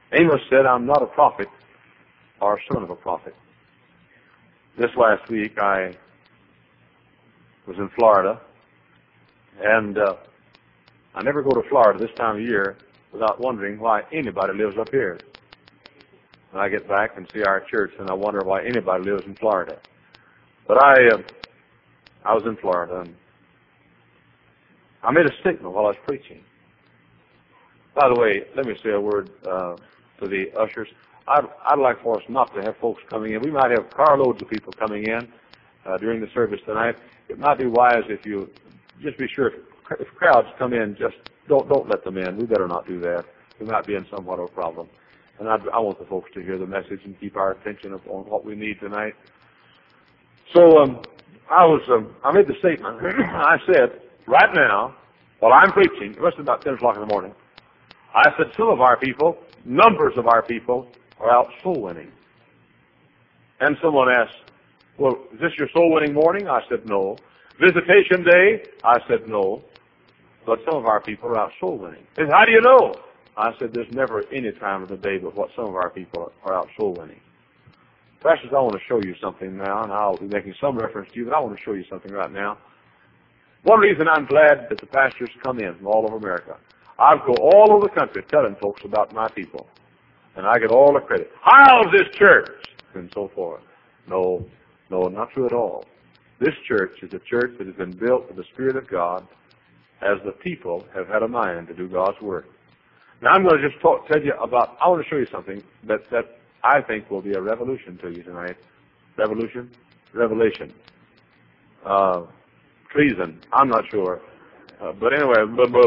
Amos said, I'm not a prophet or son of a prophet. This last week I was in Florida, and I never go to Florida this time of year without wondering why anybody lives up here. And I get back and see our church, and I wonder why anybody lives in Florida. But I was in Florida, and I made a statement while I was preaching. By the way, let me say a word to the ushers. I'd like for us not to have folks coming in. We might have carloads of people coming in during the service tonight. It might be wise if you just be sure if crowds come in, just don't let them in. We better not do that. We might be in somewhat of a problem. And I want the folks to hear the message and keep our attention on what we need tonight. So I made the statement. I said, right now, while I'm preaching, it must be about 10 o'clock in the morning, I said some of our people, numbers of our people, are out soul winning. And someone asked, well, is this your soul winning morning? I said, no. Visitation day? I said, no. But some of our people are out soul winning. They said, how do you know? I said, there's never any time of the day but what some of our people are out soul winning. Pastors, I want to show you something now, and I'll be making some reference to you, but I want to show you something right now. One reason I'm glad that the pastors come in from all over America. I go all over the country telling folks about my people, and I get all the credit. How's this church? And so forth. No, not true at all. This church is a church that has been built with the Spirit of God as the people have had a mind to do God's work. Now I'm going to just tell you about, I want to show you something that I think will be a revolution to you tonight. Revolution? Revelation. Treason. I'm not sure. But anyway,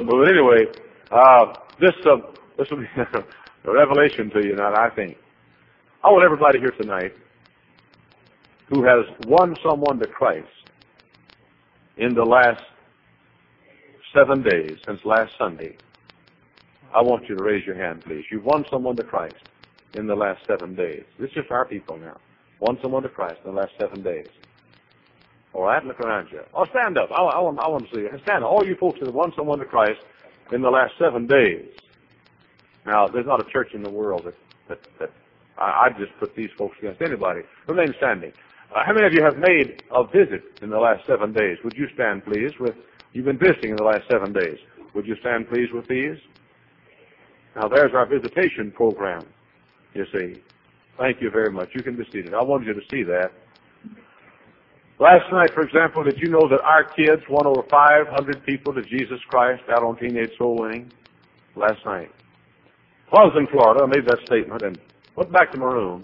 this will be a revelation to you tonight, I think. I want everybody here tonight who has won someone to Christ in the last 7 days, since last Sunday. I want you to raise your hand, please. You've won someone to Christ in the last 7 days. This is just our people now. Won someone to Christ in the last 7 days. All right, look around you. Oh, stand up. I want to see you. Stand up. All you folks that have won someone to Christ in the last 7 days. Now, there's not a church in the world that I'd just put these folks against anybody. Remain standing. How many of you have made a visit in the last 7 days? Would you stand, please? You've been visiting in the last 7 days. Would you stand, please, with these? Now, there's our visitation program, you see. Thank you very much. You can be seated. I wanted you to see that. Last night, for example, did you know that our kids won over 500 people to Jesus Christ out on teenage soul winning? Last night. Well, I was in Florida. I made that statement and went back to my room.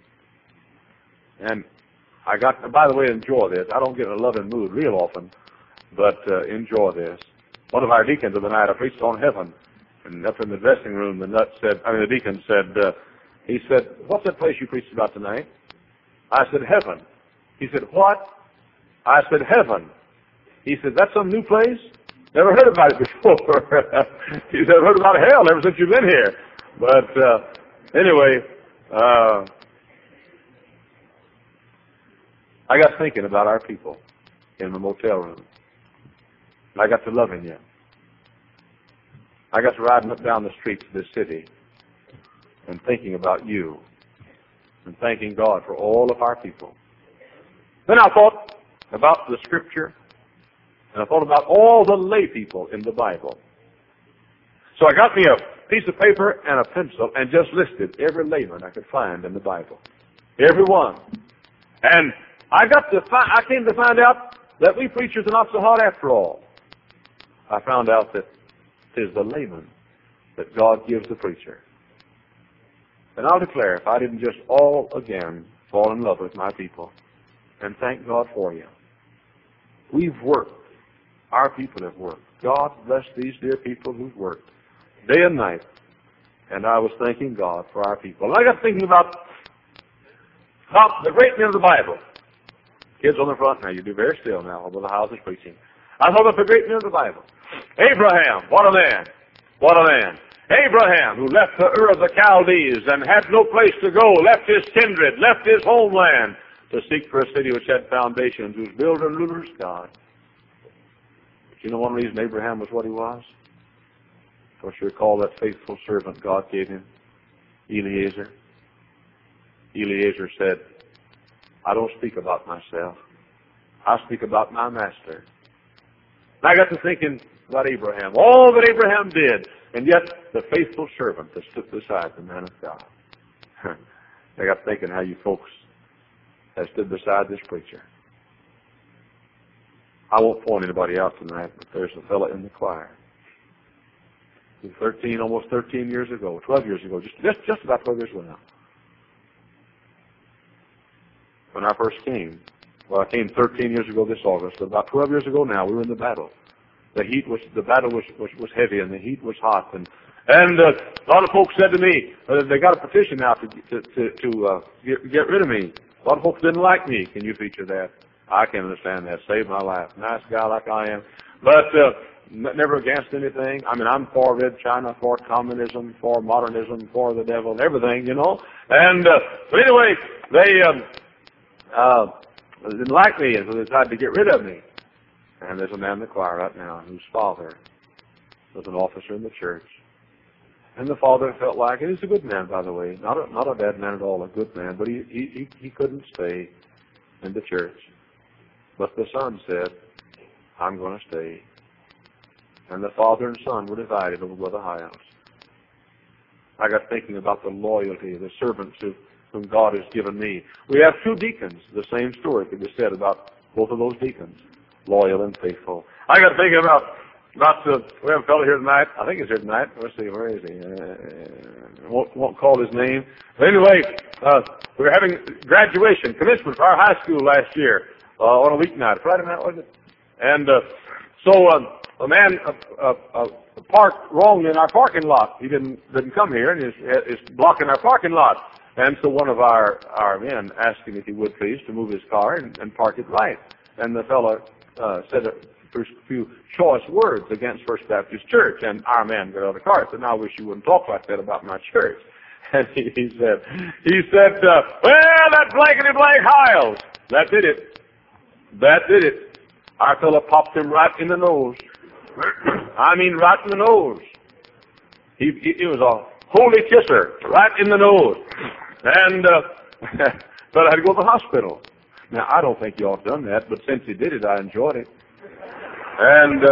And I got, by the way, enjoy this. I don't get in a loving mood real often, but enjoy this. One of our deacons of the night, I preached on heaven. And up in the dressing room, the deacon said, he said, what's that place you preached about tonight? I said, heaven. He said, what? I said, heaven. He said, that's some new place? Never heard about it before. He said, I've heard about hell ever since you've been here. But anyway, I got thinking about our people in the motel room. I got to loving you. I got to riding up down the streets of this city and thinking about you and thanking God for all of our people. Then I thought about the Scripture, and I thought about all the lay people in the Bible. So I got me a piece of paper and a pencil and just listed every layman I could find in the Bible. Every one. And I came to find out that we preachers are not so hot after all. I found out that it is the layman that God gives the preacher. And I'll declare, if I didn't just all again fall in love with my people and thank God for you. We've worked. Our people have worked. God bless these dear people who've worked day and night. And I was thanking God for our people. And I got thinking about the great men of the Bible. Kids on the front now, you be very still now while the house is preaching. I thought about the great men of the Bible. Abraham, what a man. What a man. Abraham, who left the Ur of the Chaldees and had no place to go, left his kindred, left his homeland to seek for a city which had foundations, whose builder and ruler is God. But you know one reason Abraham was what he was? Of course, you recall that faithful servant God gave him. Eliezer. Eliezer said, I don't speak about myself. I speak about my master. And I got to thinking about Abraham, all that Abraham did, and yet the faithful servant that stood beside the man of God. I got thinking how you folks have stood beside this preacher. I won't point anybody out tonight, but there's a fella in the choir who almost 13 years ago, 12 years ago, just about 12 years ago now. When I first came, I came 13 years ago this August, but about 12 years ago now, we were in the battle. The battle was heavy and the heat was hot, and a lot of folks said to me, they got a petition now to get rid of me. A lot of folks didn't like me. Can you feature that? I can understand that. Saved my life. Nice guy like I am. But never against anything. I mean, I'm for Red China, for communism, for modernism, for the devil, and everything, you know. And but anyway, they didn't like me, and so they tried to get rid of me. And there's a man in the choir right now whose father was an officer in the church. And the father felt like, and he's a good man, by the way, not a bad man at all, a good man, but he couldn't stay in the church. But the son said, I'm going to stay. And the father and son were divided over Brother Hiles. I got thinking about the loyalty of the servants whom God has given me. We have two deacons. The same story could be said about both of those deacons, loyal and faithful. I got thinking about we have a fellow here tonight. I think he's here tonight. Let's see, where is he? Won't call his name. But anyway, we were having graduation, commencement for our high school last year on a weeknight. Friday night, was it? And so a man parked wrongly in our parking lot. He didn't come here, and is blocking our parking lot. And so one of our men asked him if he would please to move his car and park it right. And the fellow said a few choice words against First Baptist Church. And our man got out of the car and said, "Now I wish you wouldn't talk like that about my church." And he said, well, that blankety blank Hiles. That did it. That did it. Our fellow popped him right in the nose. I mean, right in the nose. He was a holy kisser, right in the nose. And but I had to go to the hospital. Now, I don't think you all have done that, but since he did it, I enjoyed it. And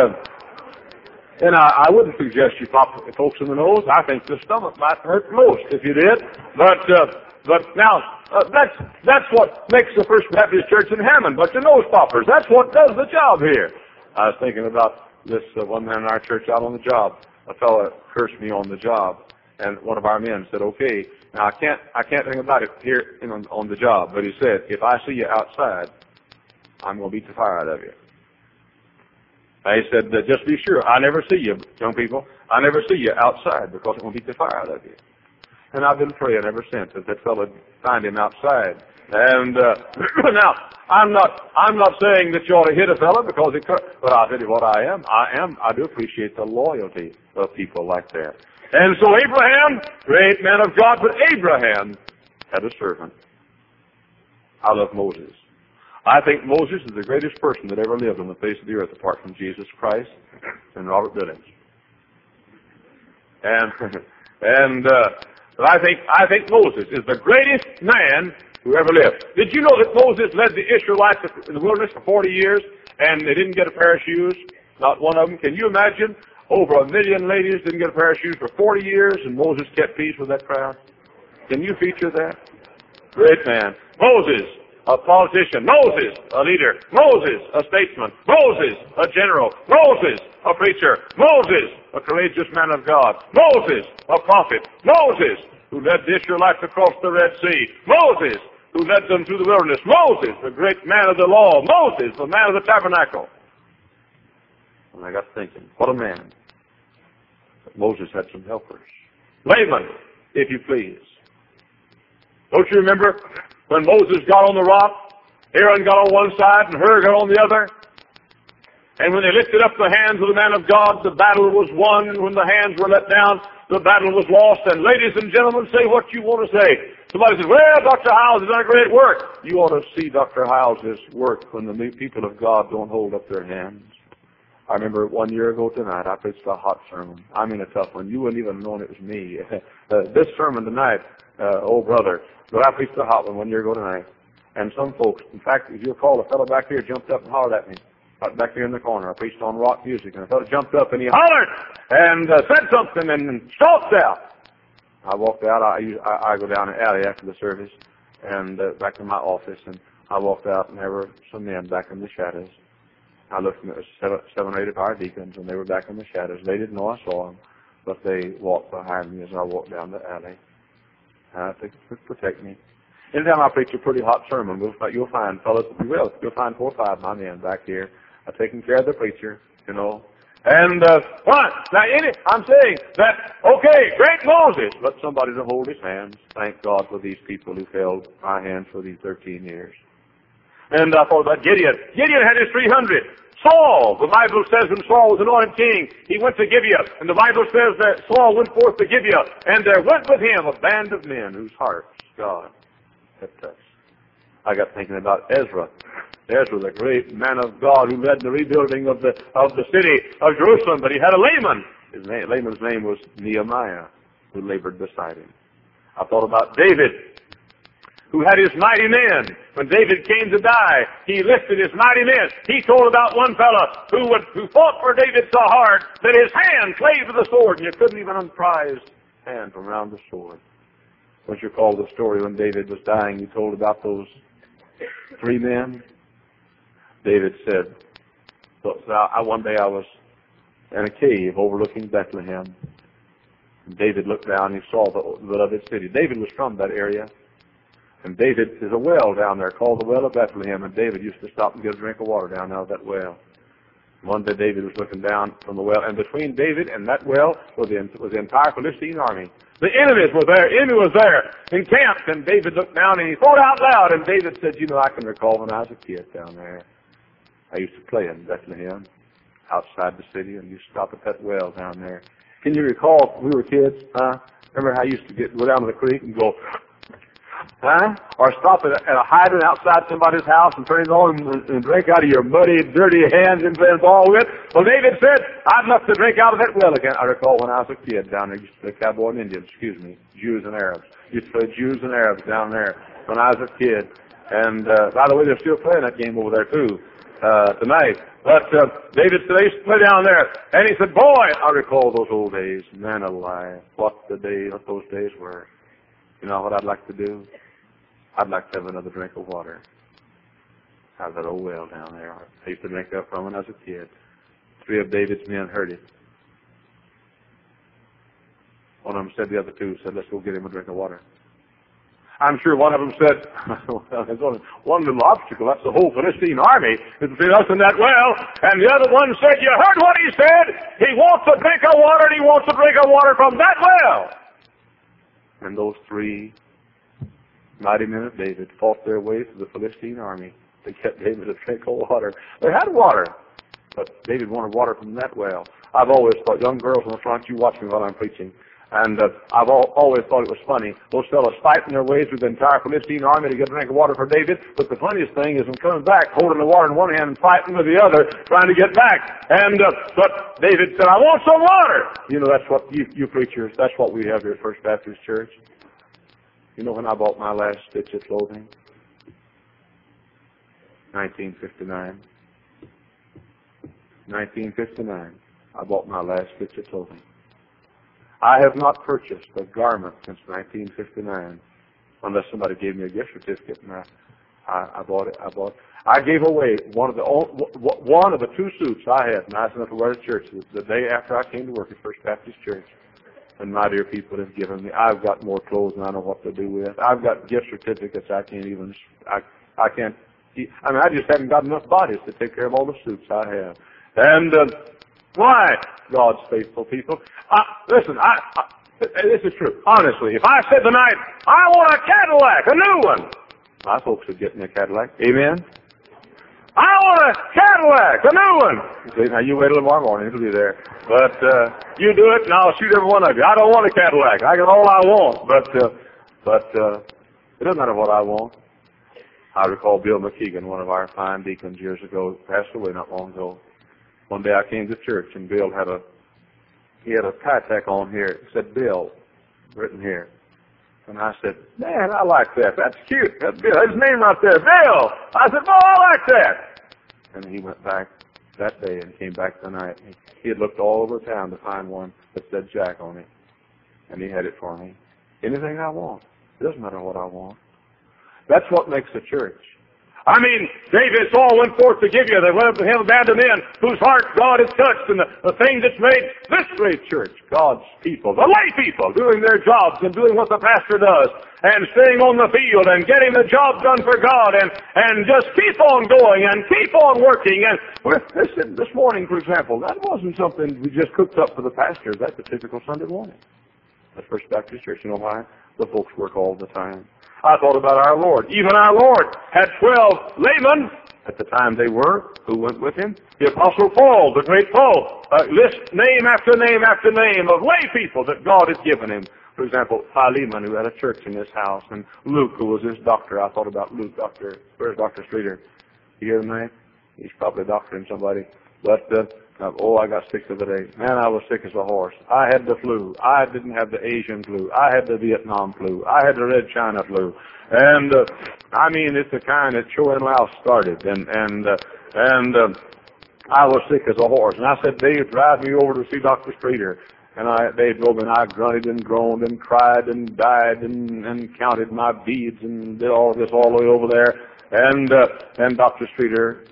I wouldn't suggest you pop folks in the nose. I think the stomach might hurt most if you did. But now, that's what makes the First Baptist Church in Hammond, bunch of nose poppers. That's what does the job here. I was thinking about this one man in our church out on the job. A fellow cursed me on the job, and one of our men said, "Okay, now I can't think about it here on the job," but he said, "If I see you outside, I'm going to beat the fire out of you." He said, "Just be sure, I never see you, young people. I never see you outside because I'm going to beat the fire out of you." And I've been praying ever since that fellow find him outside. And now, I'm not saying that you ought to hit a fellow because but I'll tell you what I do appreciate the loyalty of people like that. And so Abraham, great man of God, but Abraham had a servant. I love Moses. I think Moses is the greatest person that ever lived on the face of the earth apart from Jesus Christ and Robert Billings. But I think Moses is the greatest man who ever lived. Did you know that Moses led the Israelites in the wilderness for 40 years and they didn't get a pair of shoes? Not one of them. Can you imagine? Over 1 million ladies didn't get a pair of shoes for 40 years, and Moses kept peace with that crowd. Can you feature that? Great man. Moses, a politician. Moses, a leader. Moses, a statesman. Moses, a general. Moses, a preacher. Moses, a courageous man of God. Moses, a prophet. Moses, who led the Israelites across the Red Sea. Moses, who led them through the wilderness. Moses, the great man of the law. Moses, the man of the tabernacle. And I got thinking, what a man. But Moses had some helpers. Laban, if you please. Don't you remember when Moses got on the rock, Aaron got on one side and Hur got on the other? And when they lifted up the hands of the man of God, the battle was won. And when the hands were let down, the battle was lost. And ladies and gentlemen, say what you want to say. Somebody says, well, Dr. Hiles has done a great work. You ought to see Dr. Hiles' work when the people of God don't hold up their hands. I remember 1 year ago tonight, I preached a hot sermon. I mean a tough one. You wouldn't even have known it was me. This sermon tonight, old brother, but I preached a hot one 1 year ago tonight. And some folks, in fact, if you'll recall, a fellow back here jumped up and hollered at me. Right back there in the corner. I preached on rock music, and a fellow jumped up and he hollered and said something and stalked out. I walked out. I go down the alley after the service and back to my office, and I walked out, and there were some men back in the shadows. I looked, and it was 7 or 8 of our deacons, and they were back in the shadows. They didn't know I saw them, but they walked behind me as I walked down the alley to protect me. Anytime I preach a pretty hot sermon, you'll find, fellas, if you will, you'll find 4 or 5 of my men back here taking care of the preacher, you know. And what? Now, I'm saying that, okay, great Moses, but somebody to hold his hands. Thank God for these people who held my hands for these 13 years. And I thought about Gideon. Gideon had his 300. Saul, the Bible says when Saul was anointed king, he went to Gibeah. And the Bible says that Saul went forth to Gibeah, and there went with him a band of men whose hearts God had touched. I got thinking about Ezra. Ezra, the great man of God who led the rebuilding of the city of Jerusalem, but he had a layman. Layman's name was Nehemiah, who labored beside him. I thought about David, who had his mighty men. When David came to die, he lifted his mighty men. He told about one fellow who fought for David so hard that his hand clave to the sword, and you couldn't even unpry his hand from around the sword. Don't you recall the story when David was dying? He told about those 3 men. David said, one day I was in a cave overlooking Bethlehem. And David looked down and he saw the beloved city. David was from that area. And David, there's a well down there called the Well of Bethlehem, and David used to stop and get a drink of water down out of that well. One day David was looking down from the well, and between David and that well was the entire Philistine army. The enemies were there. Enemy was there, encamped, and David looked down and he thought out loud, and David said, you know, I can recall when I was a kid down there. I used to play in Bethlehem, outside the city, and used to stop at that well down there. Can you recall when we were kids, remember how I used to go down to the creek and go, or stop at a hydrant outside somebody's house and turn it on and drink out of your muddy, dirty hands and play ball with? Well, David said, I'd love to drink out of that well again. I recall when I was a kid down there, used to play cowboy and Indians, Jews and Arabs. Used to play Jews and Arabs down there when I was a kid. And, by the way, they're still playing that game over there, too, tonight. But David said, I used to play down there. And he said, boy, I recall those old days. Man alive, what those days were. You know what I'd like to do? I'd like to have another drink of water out of that old well down there. I used to drink that from when I was a kid. 3 of David's men heard it. One of them said, the other 2 said, let's go get him a drink of water. I'm sure one of them said, well, there's only one little obstacle, that's the whole Philistine army is between us and that well. And the other one said, you heard what he said? He wants a drink of water, and he wants a drink of water from that well. And those 3 mighty men of David fought their way through the Philistine army. They kept David a drink of water. They had water, but David wanted water from that well. I've always thought, young girls in the front, you watch me while I'm preaching. And I've always thought it was funny. Those fellows fighting their way through the entire Philistine army to get a drink of water for David. But the funniest thing is them coming back, holding the water in one hand and fighting with the other, trying to get back. And but David said, I want some water. You know, that's what you preachers, that's what we have here at First Baptist Church. You know when I bought my last stitch of clothing? 1959. 1959. I bought my last stitch of clothing. I have not purchased a garment since 1959, unless somebody gave me a gift certificate, and I bought it. I gave away one of the 2 suits I had, nice enough to wear to church, the day after I came to work at First Baptist Church. And my dear people have given me, I've got more clothes than I know what to do with. I've got gift certificates I can't even, I can't, I mean, I just haven't got enough bodies to take care of all the suits I have. And, why? God's faithful people. Listen, this is true. Honestly, if I said tonight, I want a Cadillac, a new one, my folks would get me a Cadillac. Amen? I want a Cadillac, a new one. See, now you wait till tomorrow morning, it'll be there. But you do it, and I'll shoot every one of you. I don't want a Cadillac. I got all I want, but it doesn't matter what I want. I recall Bill McKeegan, one of our fine deacons years ago, passed away not long ago. One day I came to church and Bill had a tie tack on here. It said Bill written here. And I said, man, I like that. That's cute. That's Bill. His name right there, Bill. I said, oh, I like that. And he went back that day and came back tonight. He had looked all over town to find one that said Jack on it. And he had it for me. Anything I want. It doesn't matter what I want. That's what makes a church. I mean, David Saul went forth to give you the band of men whose hearts God has touched, and the things that's made this great church, God's people, the lay people, doing their jobs and doing what the pastor does, and staying on the field and getting the job done for God, and just keep on going and keep on working. And this morning, for example, that wasn't something we just cooked up for the pastors. That's a typical Sunday morning. That's First Baptist Church. You know why? The folks work all the time. I thought about our Lord. Even our Lord had 12 laymen at the time they were, who went with him. The Apostle Paul, the great Paul, lists name after name after name of lay people that God had given him. For example, Philemon, who had a church in his house, and Luke, who was his doctor. I thought about Luke, where's Dr. Streeter? You hear him, man? He's probably doctoring somebody. But, I got sick the other day. Man, I was sick as a horse. I had the flu. I didn't have the Asian flu. I had the Vietnam flu. I had the Red China flu. And, it's the kind that Cho and Lao started. And I was sick as a horse. And I said, Dave, drive me over to see Dr. Streeter. And Dave drove me, and I grunted and groaned and cried and died and counted my beads and did all this all the way over there. And Dr. Streeter,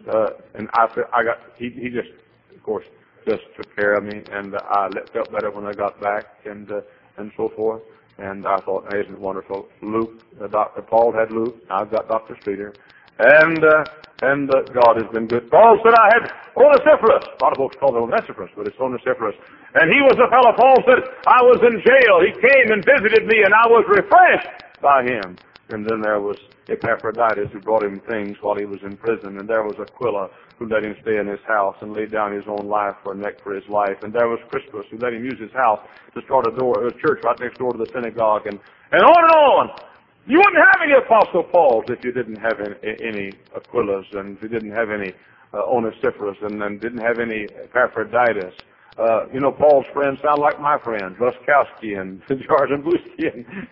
he just, of course, just took care of me, and I felt better when I got back, and so forth. And I thought, hey, isn't it wonderful? Luke, Dr. Paul had Luke. I've got Dr. Streeter, and God has been good. Paul said I had Onesiphorus. A lot of folks call it Onesiphorus, but it's Onesiphorus. And he was a fellow. Paul said I was in jail. He came and visited me, and I was refreshed by him. And then there was Epaphroditus, who brought him things while he was in prison. And there was Aquila, who let him stay in his house and laid down his own life for a neck for his life. And there was Crispus, who let him use his house to start a church right next door to the synagogue. And on and on. You wouldn't have any Apostle Pauls if you didn't have any Aquilas, and if you didn't have any Onesiphorus, and then didn't have any Epaphroditus. Paul's friends sound like my friends, Ruskowski and George and Booski,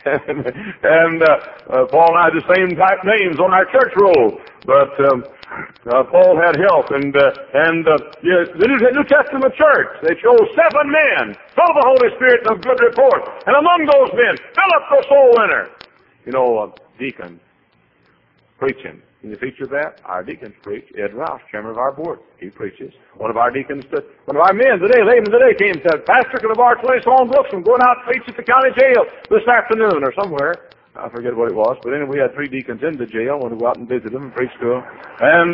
and Paul and I had the same type names on our church roll. But Paul had help, and the New Testament church, they chose 7 men, full of the Holy Spirit and of good report. And among those men, Philip the soul winner. Deacon preaching. Can you feature that? Our deacons preach. Ed Rouse, chairman of our board, he preaches. One of our men today, laymen today, came and said, Pastor, could have borrowed 20 song books and going out to preach at the county jail this afternoon or somewhere. I forget what it was, but anyway, we had 3 deacons in the jail when we go out and visit them and preach to them. And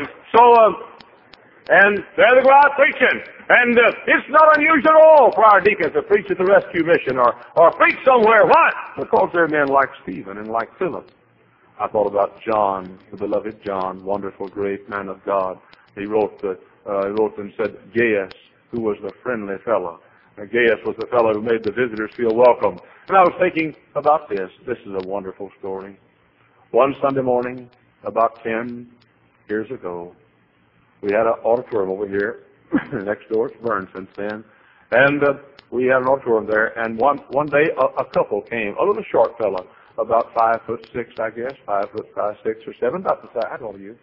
there they go out preaching. And it's not unusual at all for our deacons to preach at the rescue mission or preach somewhere. Why? Because they're men like Stephen and like Philip. I thought about John, the beloved John, wonderful, great man of God. He wrote and said, Gaius, who was the friendly fellow. Gaius was the fellow who made the visitors feel welcome. And I was thinking about this. This is a wonderful story. One Sunday morning, about 10 years ago, we had an auditorium over here next door. It's burned since then. And we had an auditorium there. And one day, a couple came, a little short fellow, about 5'6", I guess, 5'6" or 7, about the size. How old are you?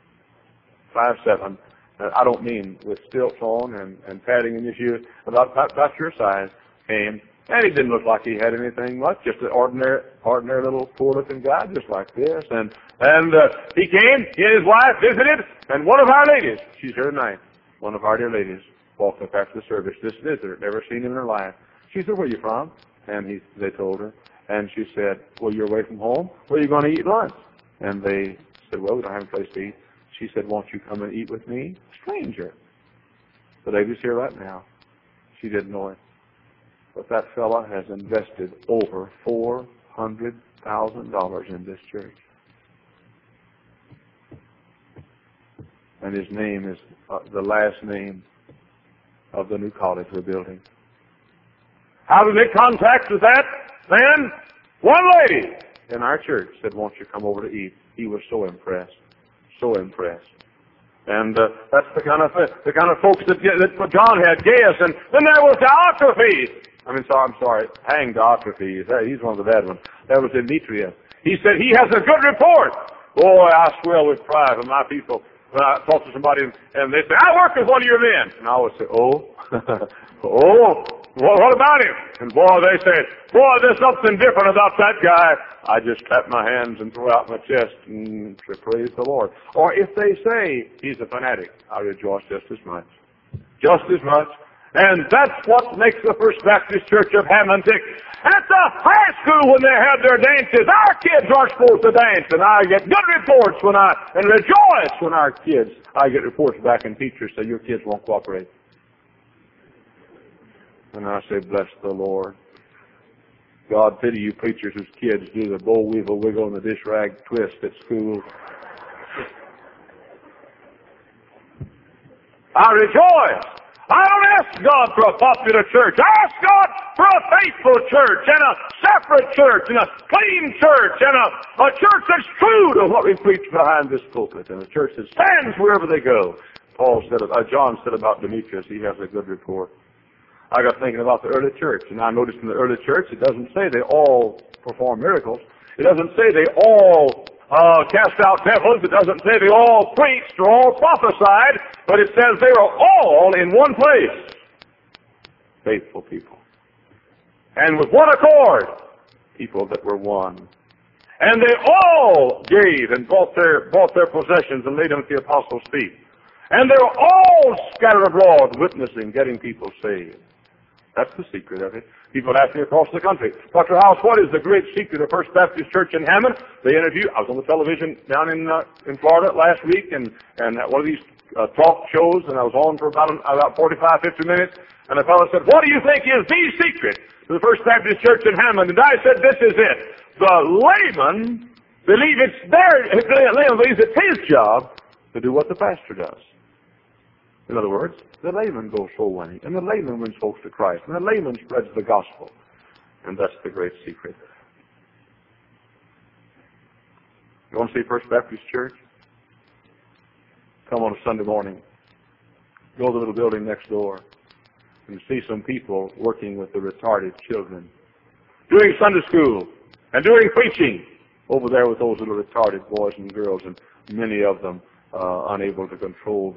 5'7". I don't mean with stilts on and padding in his shoes. About your size came, and he didn't look like he had anything much. Just an ordinary little poor-looking guy, just like this. And he came. He and his wife visited, and one of our ladies, she's here tonight. One of our dear ladies walked up after the service. This visitor, never seen him in her life. She said, "Where are you from?" And they told her. And she said, "Well, you're away from home. Where are you going to eat lunch?" And they said, "Well, we don't have a place to eat." She said, "Won't you come and eat with me?" Stranger. The lady's here right now. She didn't know it. But that fella has invested over $400,000 in this church. And his name is the last name of the new college we're building. How did we make contact with that man? One lady in our church said, "Won't you come over to eat?" He was so impressed. So impressed. And that's the kind of folks that John had, Gaius. And then there was Diotrephes. I'm sorry, hang Diotrephes. He's one of the bad ones. That was Demetrius. He said he has a good report. Boy, I swell with pride when my people, when I talk to somebody and they say, I work with one of your men. And I always say, oh, what about him? And boy, they say, boy, there's something different about that guy. I just clap my hands and throw out my chest and say, praise the Lord. Or if they say he's a fanatic, I rejoice just as much. Just as much. And that's what makes the First Baptist Church of Hammond tick. At the high school when they have their dances, our kids aren't supposed to dance, and I get good reports and rejoice when I get reports back and teachers say your kids won't cooperate. And I say, bless the Lord. God pity you preachers whose kids do the boll weevil wiggle and the dish rag twist at school. I rejoice. I don't ask God for a popular church. I ask God for a faithful church and a separate church and a clean church and a church that's true to what we preach behind this pulpit and a church that stands wherever they go. John said about Demetrius, he has a good report. I got thinking about the early church, and I noticed in the early church it doesn't say they all perform miracles. It doesn't say they all cast out devils. It doesn't say they all preached or all prophesied, but it says they were all in one place. Faithful people. And with one accord, people that were one. And they all gave and bought their possessions and laid them at the apostles' feet. And they were all scattered abroad, witnessing, getting people saved. That's the secret of it. People ask me across the country, Dr. House, what is the great secret of First Baptist Church in Hammond? They interview. I was on the television down in Florida last week, and one of these talk shows, and I was on for about 45, 50 minutes, and the fellow said, what do you think is the secret to the First Baptist Church in Hammond? And I said, this is it. The layman believes it's his job to do what the pastor does. In other words, the layman goes soul winning, and the layman wins folks to Christ, and the layman spreads the gospel. And that's the great secret. You want to see First Baptist Church? Come on a Sunday morning. Go to the little building next door and see some people working with the retarded children, doing Sunday school and doing preaching over there with those little retarded boys and girls, and many of them unable to control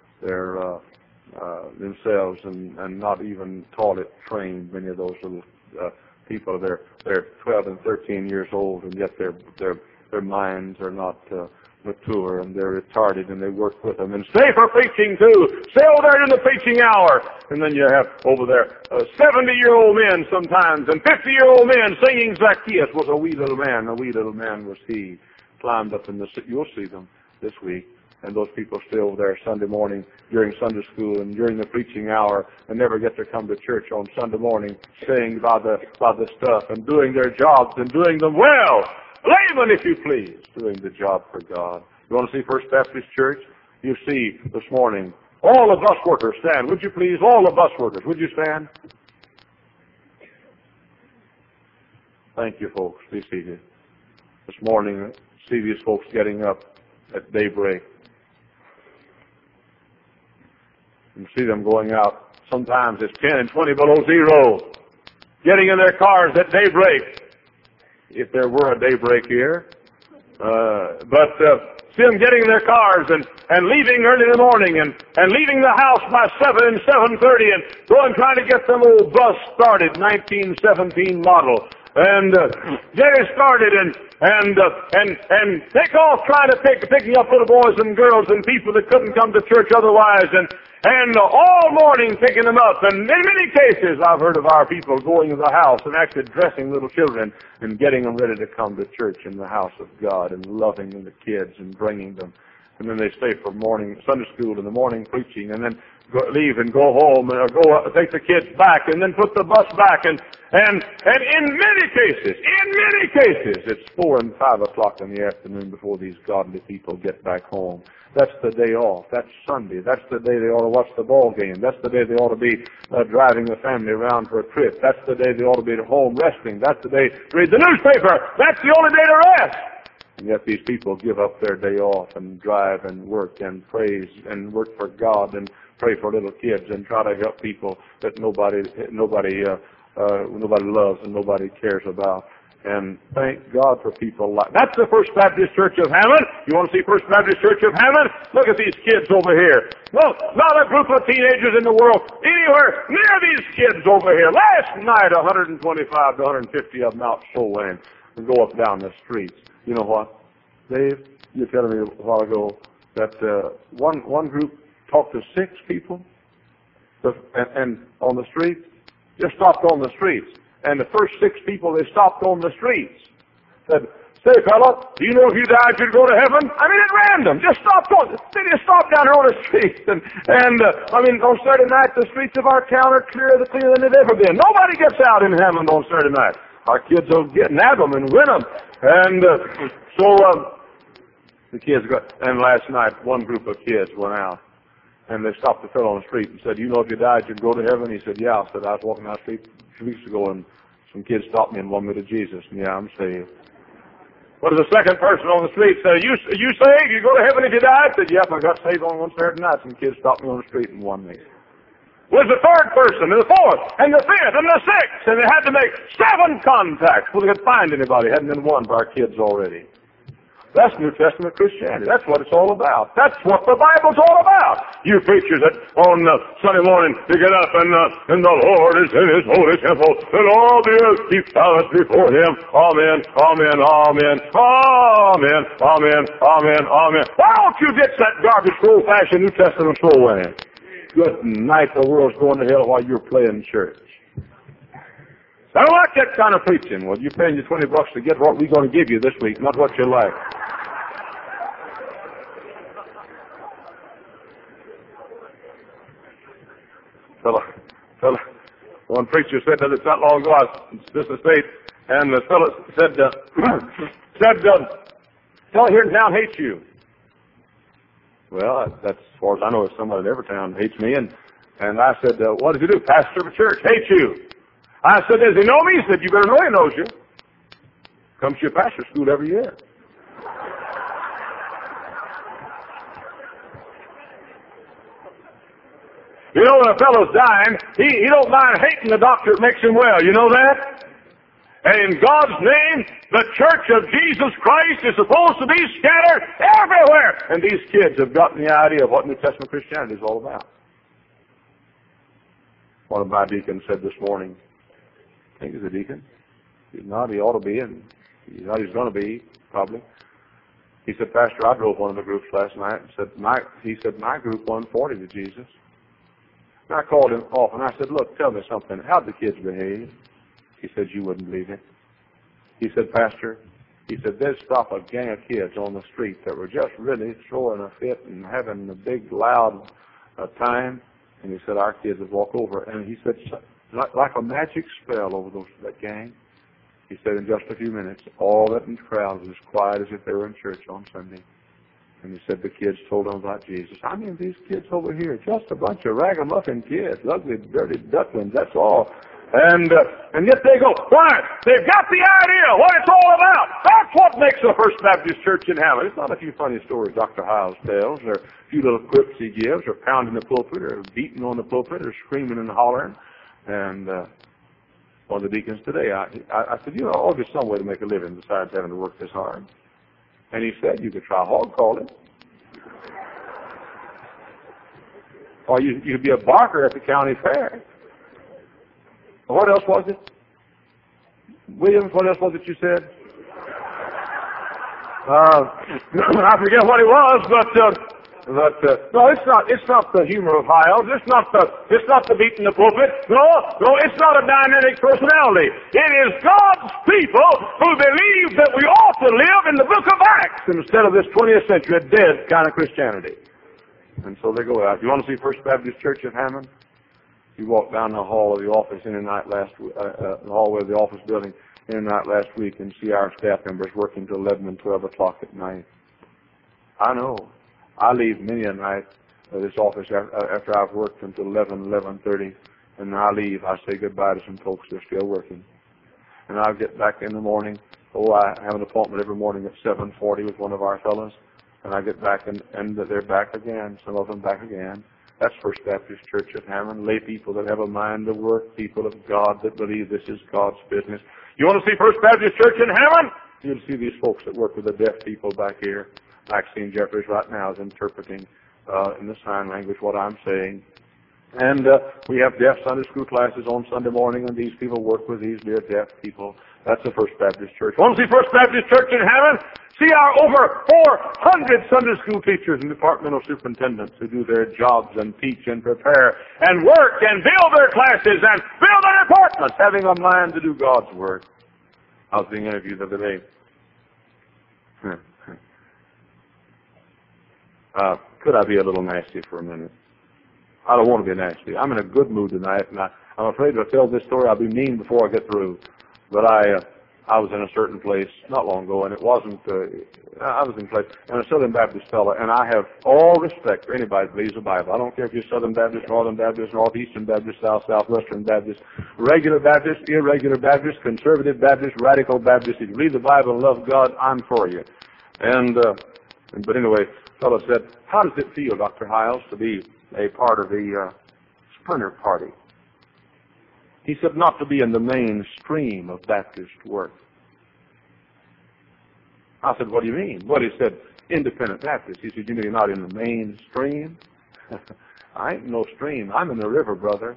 themselves and not even toilet trained. Many of those little people, they're 12 and 13 years old, and yet their minds are not mature, and they're retarded, and they work with them and stay for preaching too. Stay over there in the preaching hour, and then you have over there 70-year-old men sometimes, and 50-year-old men singing. Zacchaeus was a wee little man. A wee little man was he. Climbed up in the. You'll see them this week. And those people stay over there Sunday morning during Sunday school and during the preaching hour and never get to come to church on Sunday morning, staying by the stuff and doing their jobs and doing them well. Layman, if you please, doing the job for God. You want to see First Baptist Church? You see this morning all the bus workers stand. Would you please? All the bus workers, would you stand? Thank you, folks. Be seated. This morning, see these folks getting up at daybreak. You see them going out. Sometimes it's 10 and 20 below zero. Getting in their cars at daybreak. If there were a daybreak here. But see them getting in their cars and leaving early in the morning and leaving the house by 7 and 7:30 and going trying to get some old bus started, 1917 model. And get it started and take off trying to picking up little boys and girls and people that couldn't come to church otherwise and all morning picking them up. And in many cases I've heard of our people going to the house and actually dressing little children and getting them ready to come to church in the house of God and loving the kids and bringing them. And then they stay for morning Sunday school in the morning preaching, and then leave and go home or take the kids back and then put the bus back and in many cases it's 4 and 5 o'clock in the afternoon before these godly people get back home. That's the day off. That's Sunday. That's the day they ought to watch the ball game. That's the day they ought to be driving the family around for a trip. That's the day they ought to be at home resting. That's the day to read the newspaper. That's the only day to rest. And yet these people give up their day off and drive and work and praise and work for God and pray for little kids and try to help people that nobody loves and nobody cares about. And thank God for people like that's the First Baptist Church of Hammond. You want to see First Baptist Church of Hammond? Look at these kids over here. No, not a group of teenagers in the world anywhere near these kids over here. Last night, 125 to 150 of them out soul winning and go up down the streets. You know what, Dave? You were telling me a while ago that one group talked to 6 people, and on the streets, just stopped on the streets. And the first 6 people they stopped on the streets said, "Say, fella, do you know if you died you'd go to heaven?" I mean, at random, just stopped on. They just stopped down here on the streets, and I mean, on Saturday night the streets of our town are clearer than they've ever been. Nobody gets out in heaven on Saturday night. Our kids will get nab them and win them, and the kids got. And last night, one group of kids went out. And they stopped the fellow on the street and said, "You know if you died, you'd go to heaven?" He said, "Yeah." I said, "I was walking down the street a few weeks ago, and some kids stopped me and won me to Jesus. And yeah, I'm saved." What does the second person on the street say? You saved? You go to heaven if you die?" I said, "Yep, I got saved on one Saturday night. Some kids stopped me on the street and won me." Was the third person, and the fourth, and the fifth, and the sixth, and they had to make 7 contacts before they could find anybody. Hadn't been won by our kids already. That's New Testament Christianity. That's what it's all about. That's what the Bible's all about. You preachers that on Sunday morning you get up and the Lord is in His holy temple and all the earth keeps silence before Him. Amen, amen, amen, amen, amen, amen, amen. Why don't you ditch that garbage old-fashioned New Testament soul winning? Good night, the world's going to hell while you're playing church. I don't like that kind of preaching. Well, you're paying your $20 to get what we're going to give you this week, not what you like. Fellow, one preacher said that it's not long ago. I was in this estate, and the fellow said, "Fellow here in town hates you." Well, that's as far as I know, if somebody in every town hates me. And I said, "What does he do?" "Pastor of a church, hates you." I said, "Does he know me?" He said, "You better know he knows you. Comes to your pastor school every year." You know, when a fellow's dying, he don't mind hating the doctor that makes him well. You know that? And in God's name, the Church of Jesus Christ is supposed to be scattered everywhere. And these kids have gotten the idea of what New Testament Christianity is all about. One of my deacons said this morning, I think he's a deacon. He's not, he ought to be, and he's not, he's going to be, probably. He said, "Pastor, I drove one of the groups last night." He said, my group won 40 to Jesus. And I called him off, and I said, "Look, tell me something. How'd the kids behave?" He said, "You wouldn't believe it." He said, "Pastor," he said, "they'd stop a gang of kids on the street that were just really throwing a fit and having a big, loud time." And he said, "Our kids would walk over." And he said, like a magic spell over that gang. He said, in just a few minutes, all that crowd was as quiet as if they were in church on Sunday. And he said the kids told them about Jesus. I mean, these kids over here, just a bunch of ragamuffin kids, ugly, dirty ducklings, that's all. And yet they go, why? They've got the idea what it's all about. That's what makes the First Baptist Church in Hammond. It's not a few funny stories Dr. Hiles tells, or a few little quips he gives, or pounding the pulpit, or beating on the pulpit, or screaming and hollering. And one of the deacons today, I said, "You know, I'll get some way to make a living besides having to work this hard." And he said, "You could try hog calling. Or you could be a barker at the county fair." What else was it? Williams, what else was it you said? I forget what it was, but no, it's not the humor of Hiles. It's not the beating the pulpit. No, it's not a dynamic personality. It is God's people who believe that we ought to live in the book of Acts instead of this 20th century dead kind of Christianity. And so they go out. You want to see First Baptist Church of Hammond? You walk down the hall of the office the hallway of the office building in the night last week and see our staff members working till 11 and 12 o'clock at night. I know. I leave many a night of this office after I've worked until 11:30, and I leave. I say goodbye to some folks that are still working. And I'll get back in the morning, Oh, I have an appointment every morning at 7:40 with one of our fellows, and I get back and they're back again. Some of them back again. That's First Baptist Church at Hammond. Lay people that have a mind to work, people of God that believe this is God's business. You want to see First Baptist Church in Hammond? You'll see these folks that work with the deaf people back here. Maxine Jeffries right now is interpreting in the sign language what I'm saying. And we have deaf Sunday school classes on Sunday morning, and these people work with these dear deaf people. That's the First Baptist Church. Want to see First Baptist Church in Hammond? See our over 400 Sunday school teachers and departmental superintendents who do their jobs and teach and prepare and work and build their classes and build their departments, having a mind to do God's work. I was being interviewed the other day. Could I be a little nasty for a minute? I don't want to be nasty. I'm in a good mood tonight, and I'm afraid if I tell this story, I'll be mean before I get through. But I was in a certain place not long ago, and it wasn't, I was in a place, and a Southern Baptist fellow, and I have all respect for anybody that believes the Bible. I don't care if you're Southern Baptist, Northern Baptist, Northeastern Baptist, Southwestern Baptist, regular Baptist, irregular Baptist, conservative Baptist, radical Baptist. If you read the Bible and love God, I'm for you. But anyway, the fellow said, how does it feel, Dr. Hiles, to be a part of the Sprinter Party? He said, not to be in the mainstream of Baptist work. I said, what do you mean? Well, he said, independent Baptist. He said, you mean you're not in the mainstream? I ain't no stream. I'm in the river, brother.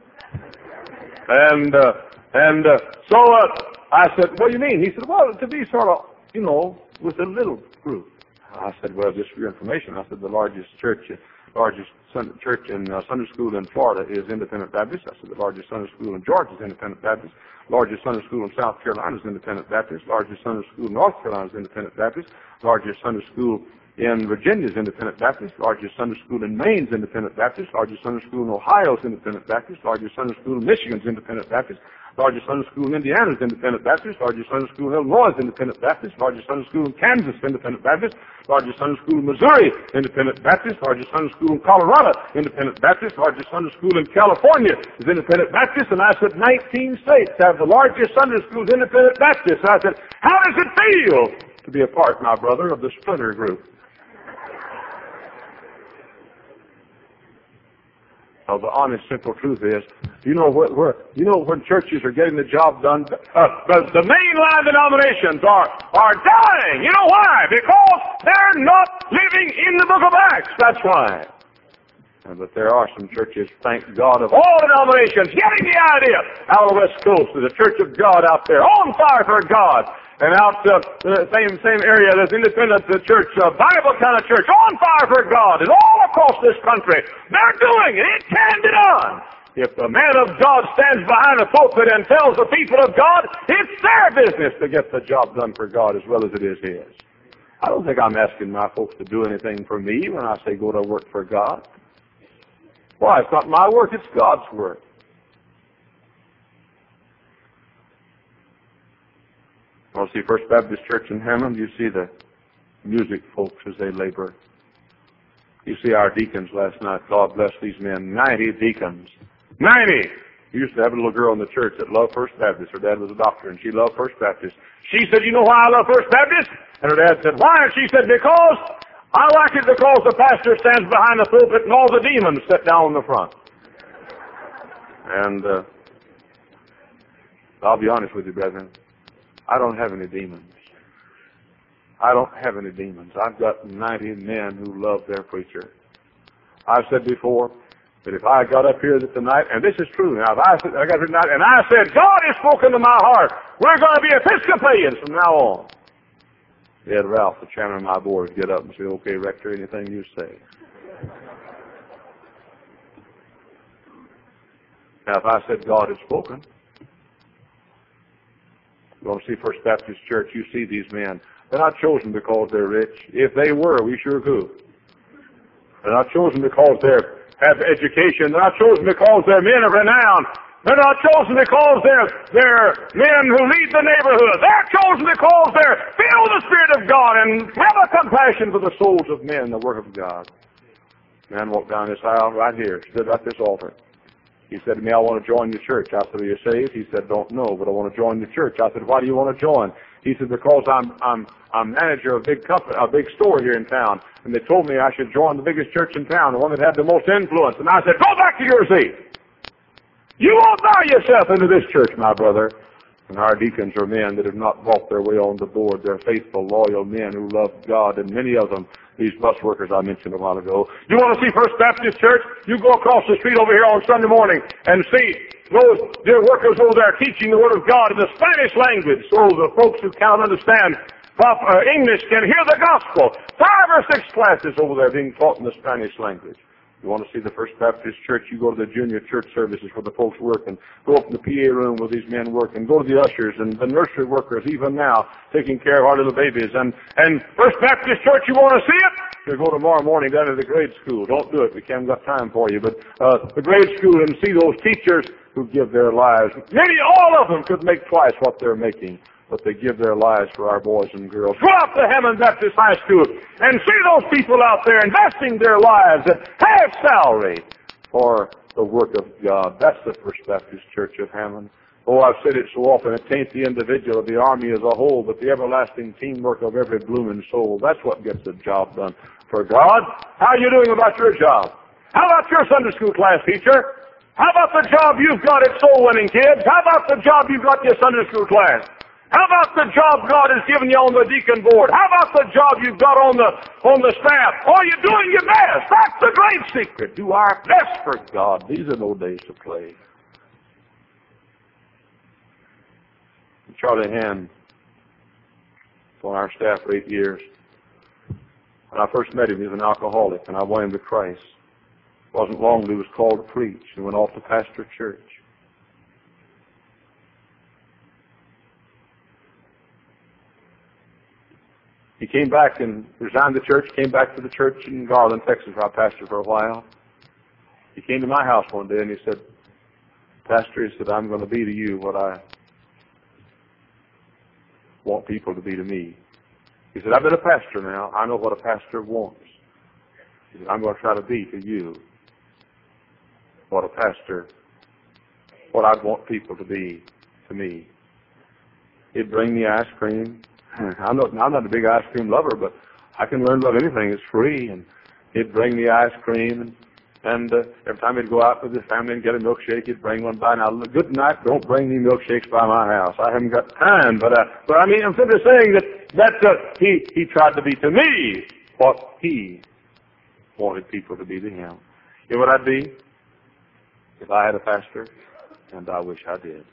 So I said, what do you mean? He said, well, to be sort of, with a little group. I said, well, just for your information, I said, the largest church in Sunday school in Florida is Independent Baptist. I said the largest Sunday school in Georgia is Independent Baptist. Largest Sunday school in South Carolina is Independent Baptist. Largest Sunday school in North Carolina is Independent Baptist. Largest Sunday school in Virginia is Independent Baptist. Largest Sunday school in Maine is Independent Baptist. Largest Sunday school in Ohio is Independent Baptist. Largest Sunday school in Michigan is Independent Baptist. Largest Sunday school in Indiana is Independent Baptist. Largest Sunday school in Illinois is Independent Baptist. Largest Sunday school in Kansas is Independent Baptist. Largest Sunday school in Missouri, Independent Baptist. Largest Sunday school in Colorado, Independent Baptist. Largest Sunday school in California is Independent Baptist. And I said 19 states have the largest Sunday schools Independent Baptist. And I said, how does it feel to be a part, my brother, of the Splinter group? Well, the honest, simple truth is, when churches are getting the job done, the mainline denominations are dying. You know why? Because they're not living in the book of Acts. That's why. But there are some churches, thank God, of all denominations, getting the idea out on the West Coast. There's a Church of God out there, on fire for God. And out the same area, there's Independent Church, Bible kind of church, on fire for God. And all across this country, they're doing it. It can be done. If the man of God stands behind a pulpit and tells the people of God, it's their business to get the job done for God as well as it is his. I don't think I'm asking my folks to do anything for me when I say go to work for God. Why? It's not my work, it's God's work. Well, see First Baptist Church in Hammond, you see the music folks as they labor. You see our deacons last night. God bless these men. 90 deacons. 90! We used to have a little girl in the church that loved First Baptist. Her dad was a doctor, and she loved First Baptist. She said, you know why I love First Baptist? And her dad said, why? And she said, because I like it because the pastor stands behind the pulpit and all the demons sit down in the front. And I'll be honest with you, brethren. I don't have any demons. I don't have any demons. I've got 90 men who love their preacher. I've said before that if I got up here tonight, and this is true now, if I got here tonight and I said, God has spoken to my heart, we're going to be Episcopalians from now on. Ed Ralph, the chairman of my board, would get up and say, okay, Rector, anything you say. Now, if I said God had spoken, you want to see First Baptist Church, you see these men. They're not chosen because they're rich. If they were, we sure could. They're not chosen because they have education. They're not chosen because they're men of renown. They're not chosen because they're men who lead the neighborhood. They're chosen because they're filled with the Spirit of God and have a compassion for the souls of men, the work of God. Man walked down this aisle right here, stood at this altar. He said to me, I want to join your church. I said, are you saved? He said, don't know, but I want to join the church. I said, why do you want to join? He said, because I'm manager of a big company, a big store here in town, and they told me I should join the biggest church in town, the one that had the most influence. And I said, go back to your seat. You won't bow yourself into this church, my brother. And our deacons are men that have not walked their way on the board. They're faithful, loyal men who love God, and many of them, these bus workers I mentioned a while ago. You want to see First Baptist Church? You go across the street over here on Sunday morning and see those dear workers over there teaching the Word of God in the Spanish language, so the folks who cannot understand English can hear the gospel. 5 or 6 classes over there being taught in the Spanish language. You want to see the First Baptist Church, you go to the junior church services where the folks work, and go up in the PA room where these men work, and go to the ushers and the nursery workers, even now, taking care of our little babies. And First Baptist Church, you want to see it? You go tomorrow morning down to the grade school. Don't do it. We haven't got time for you. But the grade school, and see those teachers who give their lives. Maybe all of them could make twice what they're making, but they give their lives for our boys and girls. Go out to Hammond Baptist High School and see those people out there investing their lives at half salary for the work of God. That's the First Baptist Church of Hammond. Oh, I've said it so often, it ain't the individual of the army as a whole, but the everlasting teamwork of every blooming soul. That's what gets the job done for God. How are you doing about your job? How about your Sunday school class teacher? How about the job you've got at Soul Winning Kids? How about the job you've got at your Sunday school class? How about the job God has given you on the deacon board? How about the job you've got on the staff? Are you doing your best? That's the great secret. Do our best for God. These are no days to play. Charlie Hand was on our staff for 8 years. When I first met him, he was an alcoholic, and I won him to Christ. It wasn't long that he was called to preach and went off to pastor a church. He came back and resigned the church, came back to the church in Garland, Texas, where I pastored for a while. He came to my house one day and he said, Pastor, he said, I'm going to be to you what I want people to be to me. He said, I've been a pastor now. I know what a pastor wants. He said, I'm going to try to be to you what I'd want people to be to me. He'd bring me ice cream. I'm not a big ice cream lover, but I can learn to love anything that's free. And he'd bring me ice cream, and every time he'd go out with his family and get a milkshake, he'd bring one by. Now, good night, don't bring me milkshakes by my house. I haven't got time. But I mean, I'm simply saying that he tried to be to me what he wanted people to be to him. You know what I'd be if I had a pastor? And I wish I did.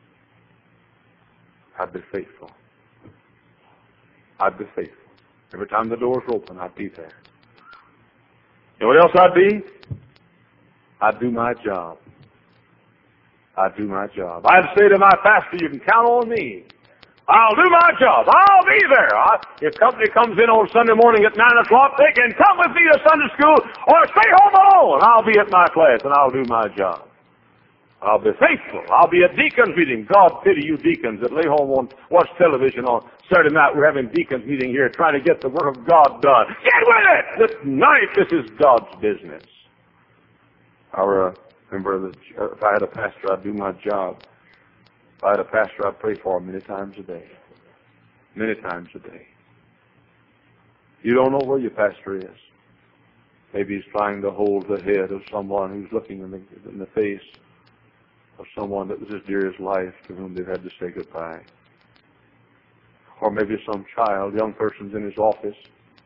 I'd be faithful. I'd be faithful. Every time the doors open, I'd be there. You know what else I'd be? I'd do my job. I'd do my job. I'd say to my pastor, you can count on me. I'll do my job. I'll be there. If company comes in on Sunday morning at 9 o'clock, they can come with me to Sunday school or stay home alone. I'll be at my class and I'll do my job. I'll be faithful. I'll be at deacons meeting. God pity you deacons that lay home and watch television on Saturday night. We're having deacons meeting here trying to get the work of God done. Get with it! This night, this is God's business. I remember that if I had a pastor, I'd do my job. If I had a pastor, I'd pray for him many times a day. Many times a day. You don't know where your pastor is. Maybe he's trying to hold the head of someone who's looking in the face of someone that was as dear as life to whom they've had to say goodbye. Or maybe some child, young person's in his office,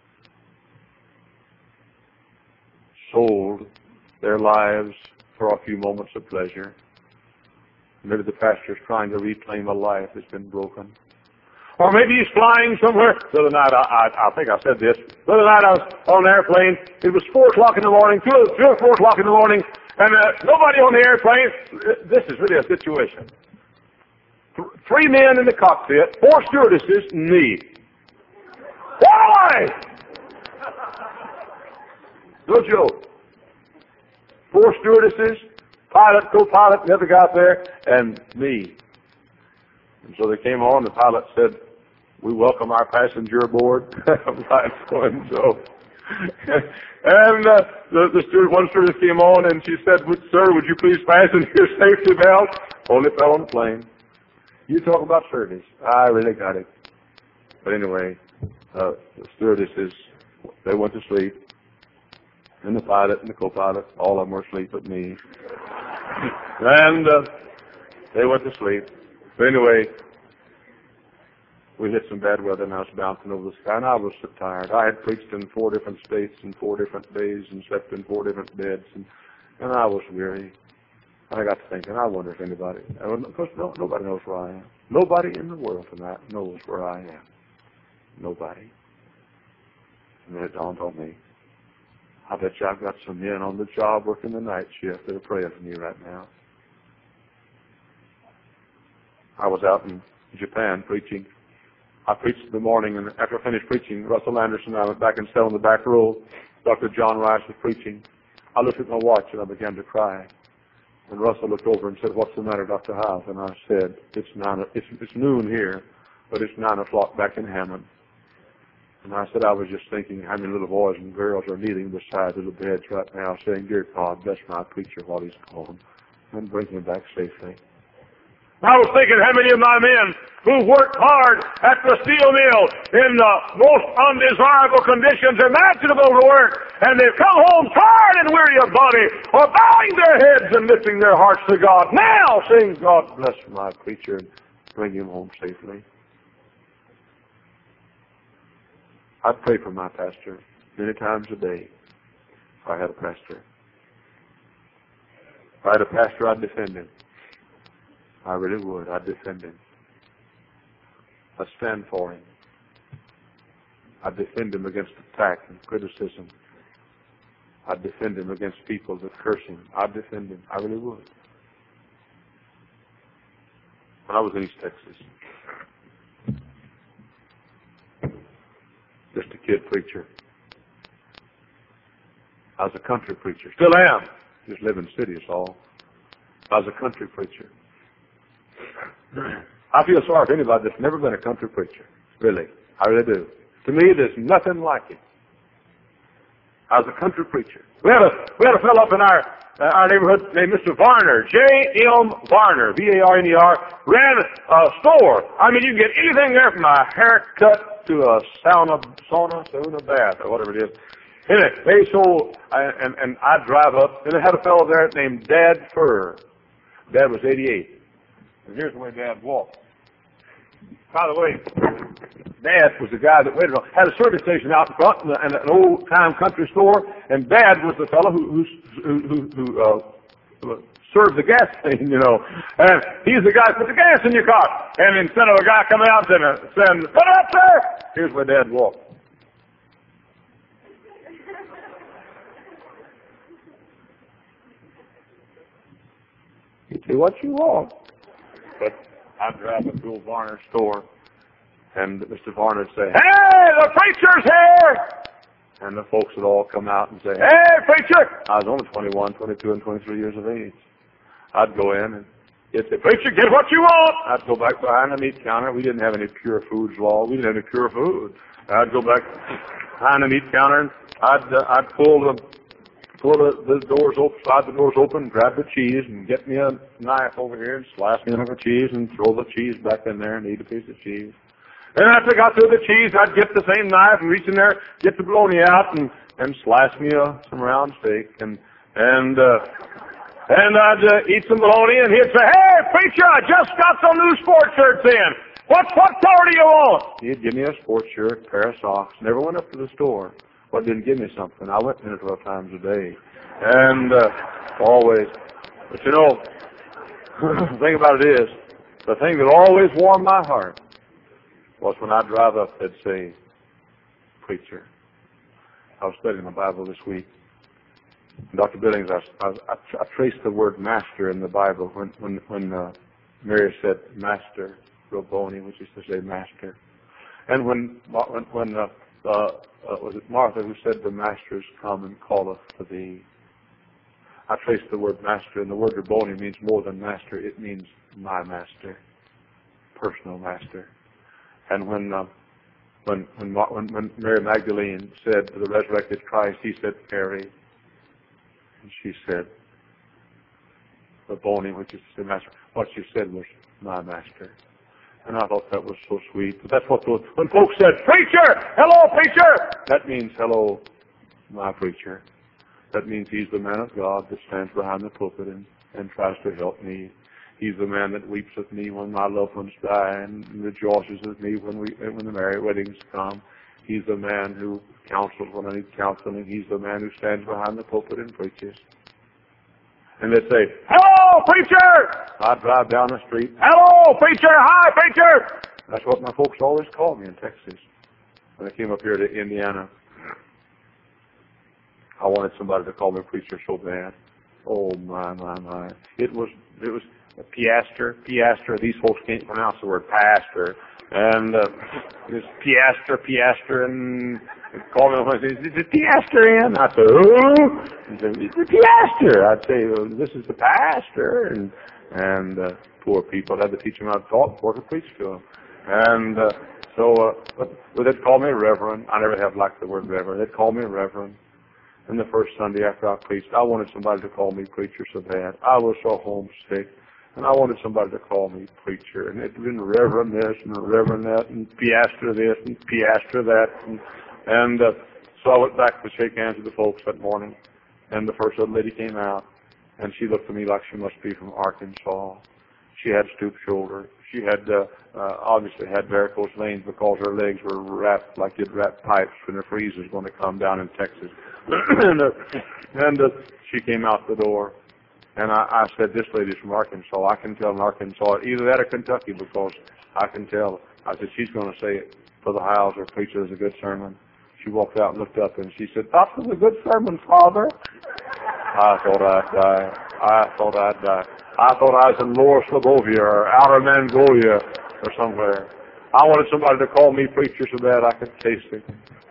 sold their lives for a few moments of pleasure. Maybe the pastor's trying to reclaim a life that's been broken. Or maybe he's flying somewhere. The other night, I think I said this. The other night I was on an airplane. It was 4 o'clock in the morning, 2 or 4 o'clock in the morning, and nobody on the airplane. This is really a situation. 3 men in the cockpit, 4 stewardesses, and me. Why? No joke. 4 stewardesses, pilot, co-pilot, the other guy up there, and me. And so they came on, the pilot said, we welcome our passenger aboard. Right, so and so. And one stewardess came on and she said, sir, would you please fasten your safety belt? Only fell on the plane. You talk about service. I really got it. But anyway, the stewardesses, they went to sleep. And the pilot and the co-pilot, all of them were asleep but me. And they went to sleep. But anyway, we hit some bad weather and I was bouncing over the sky and I was so tired. I had preached in 4 different states in 4 different days and slept in 4 different beds and I was weary. I got to thinking, I wonder if anybody, of course nobody knows where I am. Nobody in the world tonight knows where I am. Nobody. And then it dawned on me. I bet you I've got some men on the job working the night shift that are praying for me right now. I was out in Japan preaching. I preached in the morning, and after I finished preaching, Russell Anderson and I went back and sat on the back row. Dr. John Rice was preaching. I looked at my watch and I began to cry. And Russell looked over and said, "What's the matter, Dr. House?" And I said, it's noon here, but it's 9 o'clock back in Hammond. And I said, I was just thinking how many little boys and girls are kneeling beside the beds right now saying, "Dear God, bless my preacher while he's gone and bring him back safely." I was thinking how many of my men who worked hard at the steel mill in the most undesirable conditions imaginable to work, and they've come home tired and weary of body, are bowing their heads and lifting their hearts to God now, saying, "God bless my preacher and bring him home safely." I'd pray for my pastor many times a day if I had a pastor. If I had a pastor, I'd defend him. I really would. I'd defend him. I'd stand for him. I'd defend him against attack and criticism. I'd defend him against people that curse him. I'd defend him. I really would. When I was in East Texas, just a kid preacher. I was a country preacher. Still am. Just live in the city is all. I was a country preacher. I feel sorry for anybody that's never been a country preacher. Really. I really do. To me, there's nothing like it. I was a country preacher. We had a fellow up in our neighborhood named Mr. Varner, J.M. Varner, V-A-R-N-E-R, ran a store. I mean, you can get anything there from a haircut to a sauna bath, or whatever it is. Anyway, they sold, and I'd drive up, and they had a fellow there named Dad Furr. Dad was 88. And here's the way Dad walked. By the way, Dad was the guy that waited on, had a service station out in front and an old-time country store, and Dad was the fellow who served the gas station, you know. And he's the guy who put the gas in your car. And instead of a guy coming out and saying, "Put it up there," here's where Dad walked. You do what you want. But I'd drive up to old Varner's store, and Mr. Varner would say, "Hey, the preacher's here!" And the folks would all come out and say, "Hey, preacher!" I was only 21, 22, and 23 years of age. I'd go in and he'd say, "Preacher, get what you want." I'd go back behind the meat counter. We didn't have any pure foods law. We didn't have any pure food. I'd go back behind the meat counter and I'd pull the doors open, slide the doors open, grab the cheese, and get me a knife over here and slice me another cheese and throw the cheese back in there and eat a piece of cheese. And after I got through the cheese, I'd get the same knife and reach in there, get the bologna out, and slice me some round steak, and I'd eat some bologna, and he'd say, "Hey, preacher, I just got some new sports shirts in. What color do you want?" He'd give me a sports shirt, a pair of socks. Never went up to the store. Well, didn't give me something. I went in 12 times a day. And always. But you know, the thing about it is, the thing that always warmed my heart was when I drive up, they'd say, "Preacher." I was studying the Bible this week. And Dr. Billings, I traced the word master in the Bible when Mary said master, Rabboni, which is to say master. And when was it Martha who said, "The master's come and calleth for thee"? I traced the word master, and the word Rabboni means more than master. It means my master, personal master. And when Mary Magdalene said to the resurrected Christ, he said, "Mary," and she said, "Rabboni," which is the master. What she said was, "My master." And I thought that was so sweet. But that's what those, when folks said, "Preacher! Hello, preacher!" That means, "Hello, my preacher." That means he's the man of God that stands behind the pulpit and tries to help me. He's the man that weeps with me when my loved ones die and rejoices with me when the merry weddings come. He's the man who counsels when I need counseling. He's the man who stands behind the pulpit and preaches. And they say, "Hello, preacher!" I drive down the street, "Hello, preacher! Hi, preacher!" That's what my folks always called me in Texas. When I came up here to Indiana, I wanted somebody to call me preacher so bad. Oh, my. It was Piaster. These folks can't pronounce the word pastor. And it's Piaster, and call me and say, "Is it Piaster in?" I said, "Who?" He said, "It's the Piaster." I'd say, "Well, this is the pastor." And poor people, I'd have to teach them how to talk before I could preach to them. And but they'd call me Reverend. I never have liked the word Reverend. They'd call me Reverend. And the first Sunday after I preached, I wanted somebody to call me preacher so bad. I was so homesick. And I wanted somebody to call me preacher. And it had been Reverend this and Reverend that and Piaster this and Piaster that. And so I went back to shake hands with the folks that morning. And the first old lady came out. And she looked at me like she must be from Arkansas. She had stoop shoulders. She had obviously had varicose veins because her legs were wrapped like you'd wrap pipes when the freeze was going to come down in Texas. and she came out the door. And I said, "This lady's from Arkansas. I can tell in Arkansas, either that or Kentucky, because I can tell." I said, "She's going to say, for the Hiles, or preacher, is a good sermon." She walked out and looked up, and she said, "That was a good sermon, Father." I thought I'd die. I thought I was in Lower Slobovia or Outer Mongolia or somewhere. I wanted somebody to call me preacher so bad I could taste it.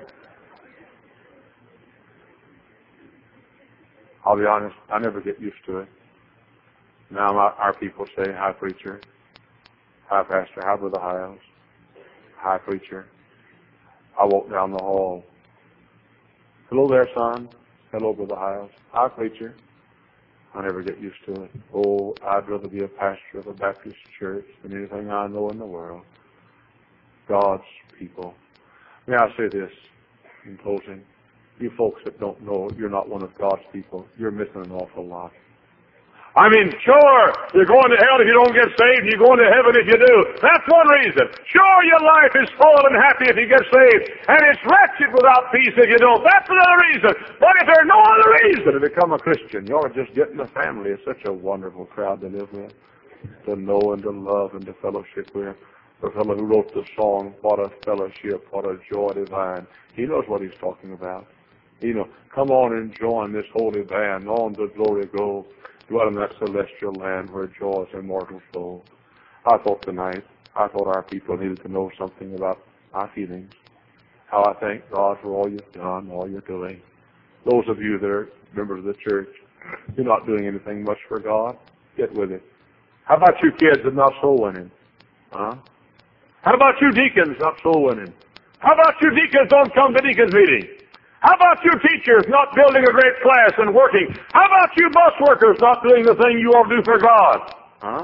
I'll be honest, I never get used to it. Now our people say, "Hi, preacher." "Hi, pastor." "Hi, Brother Hiles." "Hi, preacher." I walk down the hall. "Hello there, son." "Hello, Brother Hiles." "Hi, preacher." I never get used to it. Oh, I'd rather be a pastor of a Baptist church than anything I know in the world. God's people. May I say this in closing? You folks that don't know you're not one of God's people, you're missing an awful lot. I mean, sure, you're going to hell if you don't get saved, you're going to heaven if you do. That's one reason. Sure, your life is full and happy if you get saved, and it's wretched without peace if you don't. That's another reason. But if there's no other reason to become a Christian, you're just getting a family. It's such a wonderful crowd to live with, to know and to love and to fellowship with. The fellow who wrote the song, "What a Fellowship, What a Joy Divine," he knows what he's talking about. You know, come on and join this holy band, on to glory go, dwell in that celestial land where joys immortal flow. I thought our people needed to know something about my feelings, how I thank God for all you've done, all you're doing. Those of you that are members of the church, you're not doing anything much for God. Get with it. How about you kids that are not soul winning? Huh? How about you deacons not soul winning? How about you deacons don't come to deacons meeting? How about you teachers not building a great class and working? How about you bus workers not doing the thing you ought to do for God? Huh?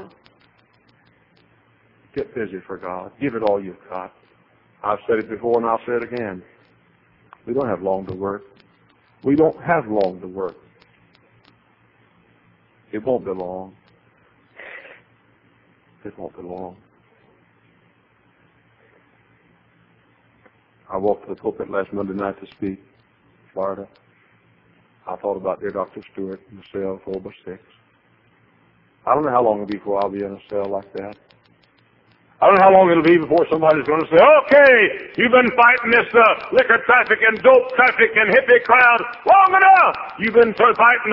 Get busy for God. Give it all you've got. I've said it before and I'll say it again. We don't have long to work. We don't have long to work. It won't be long. It won't be long. I walked to the pulpit last Monday night to speak. Florida. I thought about dear Dr. Stewart in the cell 4x6. I don't know how long it'll be before I'll be in a cell like that. I don't know how long it'll be before somebody's going to say, "Okay, you've been fighting this liquor traffic and dope traffic and hippie crowd long enough. You've been fighting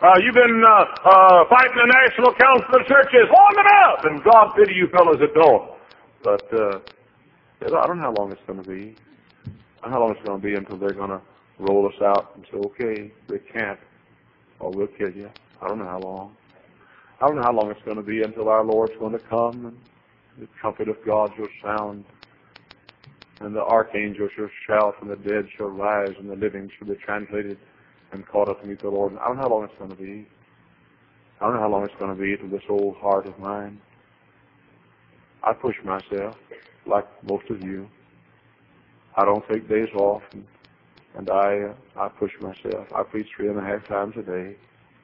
the National Council of Churches long enough." And God pity you fellows that don't. But I don't know how long it's going to be. I don't know how long it's going to be until they're going to roll us out and say, "Okay, they can't, or we'll kill you." I don't know how long. I don't know how long it's going to be until our Lord's going to come and the trumpet of God shall sound and the archangel shall shout and the dead shall rise and the living shall be translated and caught up to meet the Lord. I don't know how long it's going to be. I don't know how long it's going to be till this old heart of mine I push myself like most of you. I don't take days off, and I push myself. I preach 3.5 times a day.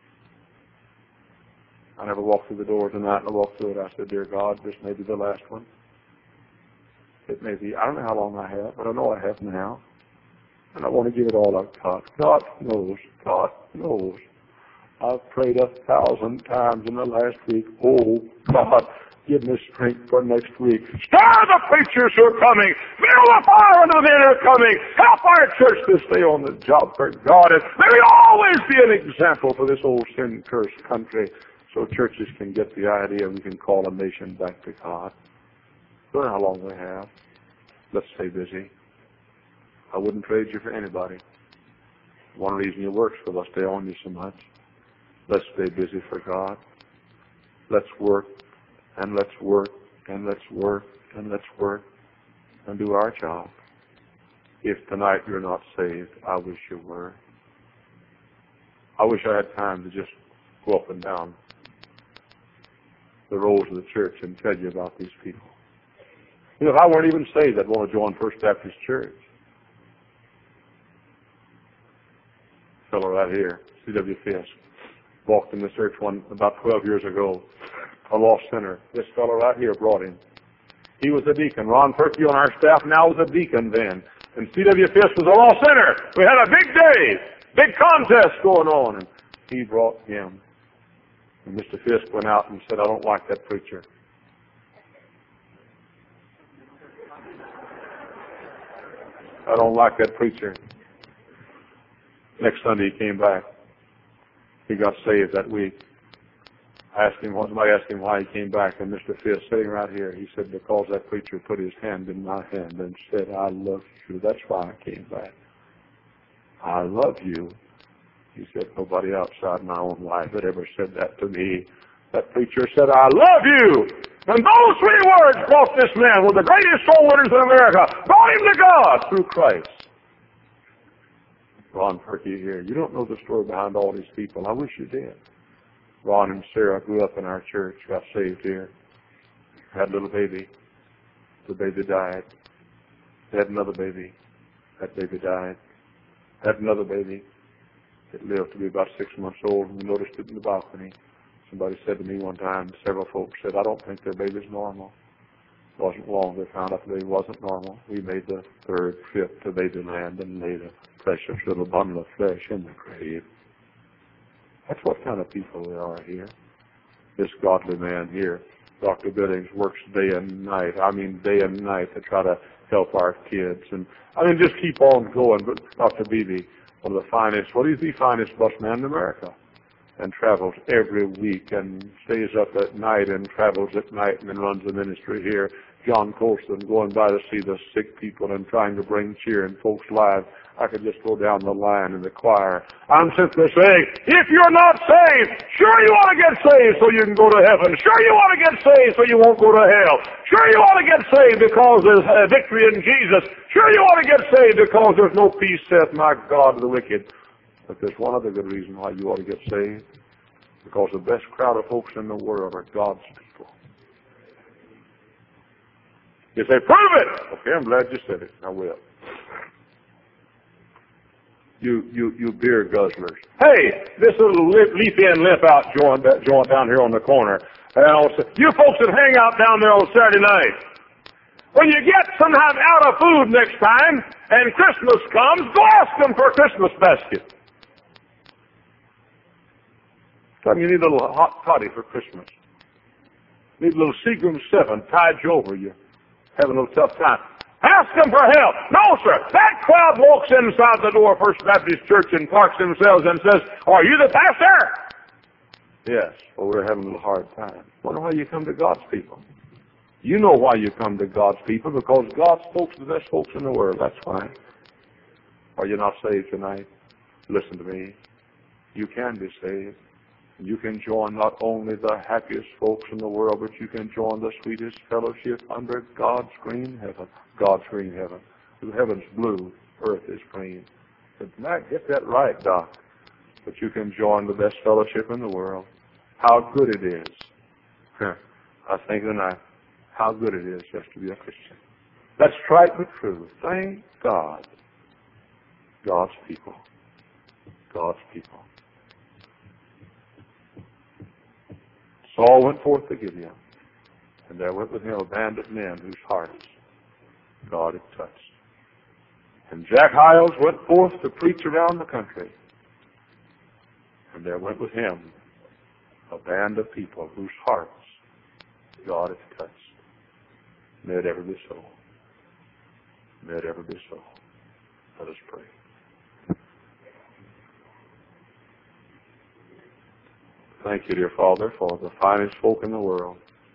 I never walked through the door tonight, and I walked through it. I said, Dear God, this may be the last one. It may be. I don't know how long I have, but I know I have now. And I want to give it all I've got. God knows. God knows. I've prayed 1,000 times in the last week. Oh, God, give me strength for next week. Stir the preachers who are coming. Fill the fire when the men are coming. Help our church to stay on the job for God. And may we always be an example for this old sin-cursed country so churches can get the idea we can call a nation back to God. Don't know how long we have. Let's stay busy. I wouldn't trade you for anybody. One reason you work's because I stay on you so much. Let's stay busy for God. Let's work, and let's work, and let's work, and let's work, and do our job. If tonight you're not saved, I wish you were. I wish I had time to just go up and down the rows of the church and tell you about these people. You know, if I weren't even saved, I'd want to join First Baptist Church. Fellow right here, C.W. Fisk, walked in the church about 12 years ago, a lost sinner. This fellow right here brought him. He was a deacon. Ron Perky on our staff now was a deacon then. And C.W. Fisk was a lost sinner. We had a big day, big contest going on, and he brought him. And Mr. Fisk went out and said, I don't like that preacher. I don't like that preacher. Next Sunday he came back. He got saved that week. Somebody asked him why he came back, and Mr. Fisk, sitting right here, he said, because that preacher put his hand in my hand and said, I love you. That's why I came back. I love you. He said, nobody outside my own life had ever said that to me. That preacher said, I love you. And those 3 words brought this man, one of the greatest soul winners in America, brought him to God through Christ. Ron Perky here. You don't know the story behind all these people. I wish you did. Ron and Sarah grew up in our church, got saved here, had a little baby. The baby died. They had another baby. That baby died. Had another baby. It lived to be about 6 months old, and we noticed it in the balcony. Somebody said to me one time, several folks said, I don't think their baby's normal. It wasn't long they found out the baby wasn't normal. We made the 3rd trip to Babyland and laid a precious little bundle of flesh in the grave. That's what kind of people they are here. This godly man here, Dr. Billings, works day and night. I mean day and night to try to help our kids. And I mean just keep on going. But Dr. Beebe, one of the finest, well, he's the finest bus man in America, and travels every week and stays up at night and travels at night and then runs the ministry here. John Colston going by to see the sick people and trying to bring cheer in folks' lives. I could just go down the line in the choir. I'm simply saying, if you're not saved, sure you want to get saved so you can go to heaven. Sure you want to get saved so you won't go to hell. Sure you want to get saved because there's victory in Jesus. Sure you want to get saved because there's no peace, saith my God to the wicked. But there's one other good reason why you ought to get saved. Because the best crowd of folks in the world are God's people. You say, prove it! Okay, I'm glad you said it. I will. You beer guzzlers. Hey, this little leaf in, leaf out joint down here on the corner. You folks that hang out down there on Saturday night. When you get somehow out of food next time and Christmas comes, go ask them for a Christmas basket. You need a little hot toddy for Christmas. Need a little Seagram 7 tied you over. You're having a little tough time. Ask them for help. No, sir. That crowd walks inside the door of First Baptist Church and parks themselves and says, are you the pastor? Yes. Well, we're having a little hard time. Wonder why you come to God's people. You know why you come to God's people, because God's folks are the best folks in the world. That's why. Are you not saved tonight? Listen to me. You can be saved. You can join not only the happiest folks in the world, but you can join the sweetest fellowship under God's green heaven. God's green heaven. The heaven's blue, earth is green. But Matt, get that right, Doc. But you can join the best fellowship in the world. How good it is. I think tonight, how good it is just to be a Christian. That's trite but true. Thank God. God's people. God's people. Saul went forth to Gibeon, and there went with him a band of men whose hearts God had touched. And Jack Hyles went forth to preach around the country, and there went with him a band of people whose hearts God had touched. May it ever be so. May it ever be so. Let us pray. Thank you, dear Father, for the finest folk in the world.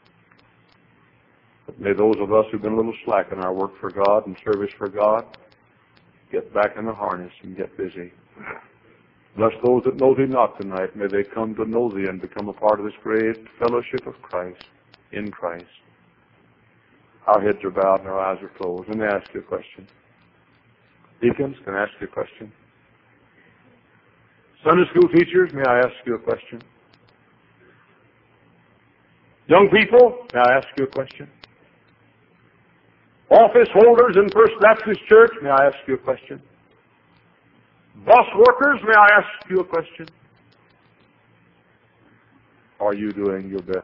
But may those of us who've been a little slack in our work for God and service for God get back in the harness and get busy. Bless those that know Thee not tonight. May they come to know Thee and become a part of this great fellowship of Christ, in Christ. Our heads are bowed and our eyes are closed. Let me ask you a question. Deacons, can I ask you a question? Sunday school teachers, may I ask you a question? Young people, may I ask you a question? Office holders in First Baptist Church, may I ask you a question? Boss workers, may I ask you a question? Are you doing your best?